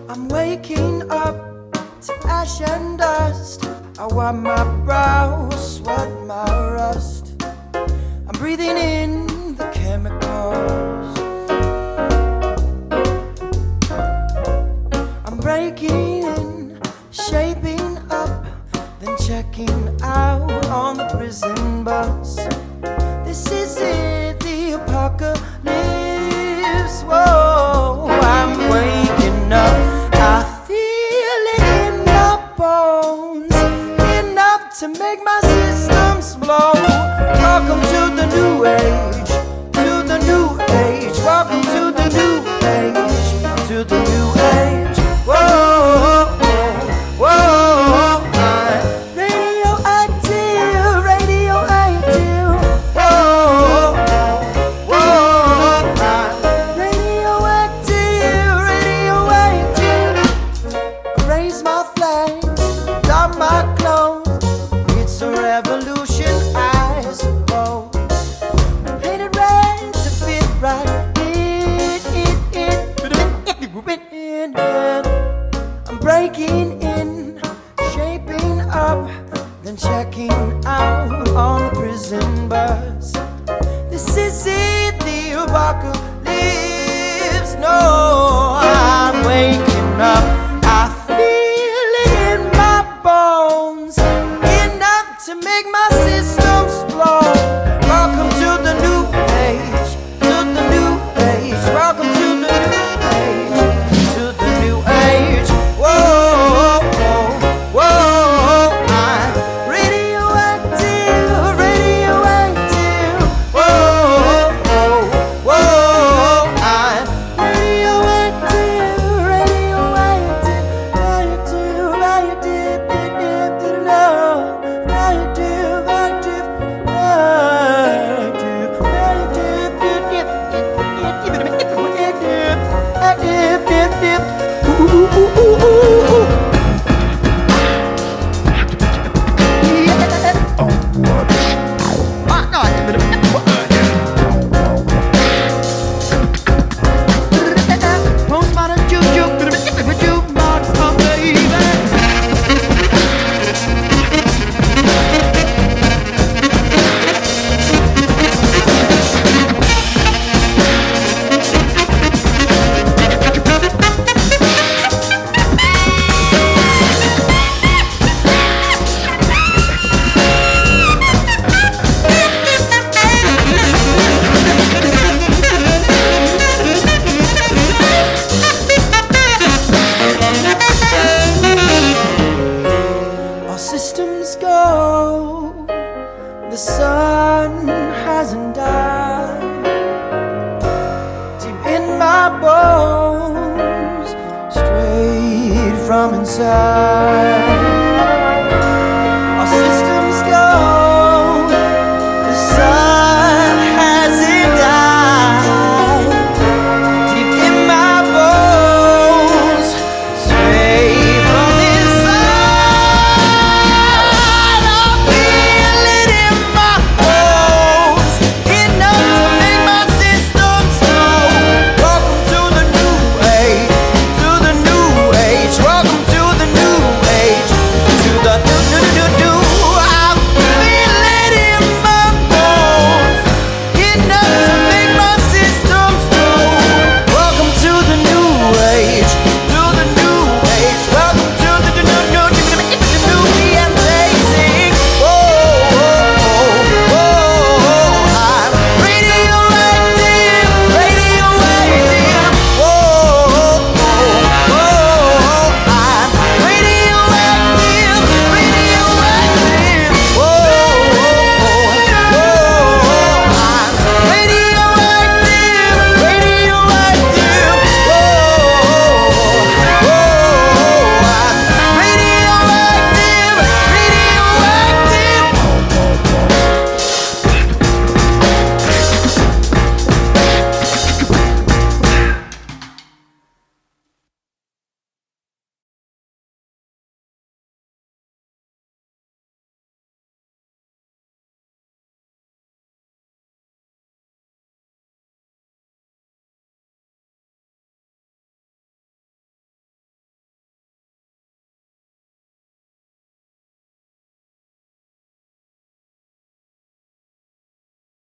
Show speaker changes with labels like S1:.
S1: I'm waking up to ash and dust. I wipe my brow, sweat my rust. I'm breathing in the chemicals. I'm breaking in, shaping up, then checking out on the prison bus. This is it, the apocalypse. Whoa, I'm waking up. I feel it in my bones, enough to make my systems blow. Welcome to the new age, to the new age. Welcome to the new age, to the new age. Whoa, whoa, whoa. I'm radioactive, radioactive. Whoa, whoa. I'm radioactive, radioactive. I raise my flag, drop my clothes. It's a revolution, I suppose. Painted red to fit right in. I'm breaking in, shaping up, then checking out on the prison bus. This is it, the apocalypse. No, I'm waking up. I feel it in my bones, enough to make my systems blow. Welcome to the new age, to the new age. Welcome to the new age, to the new age. Whoa, whoa, whoa. I'm radioactive, radioactive. Whoa, whoa, whoa. I'm radioactive, radioactive. Radioactive, radioactive, radioactive, radioactive. Ooh, ooh, ooh, ooh, ooh. Postmodern juju, jukebox, oh baby. All systems go, the sun hasn't died. Deep in my bones, straight from inside.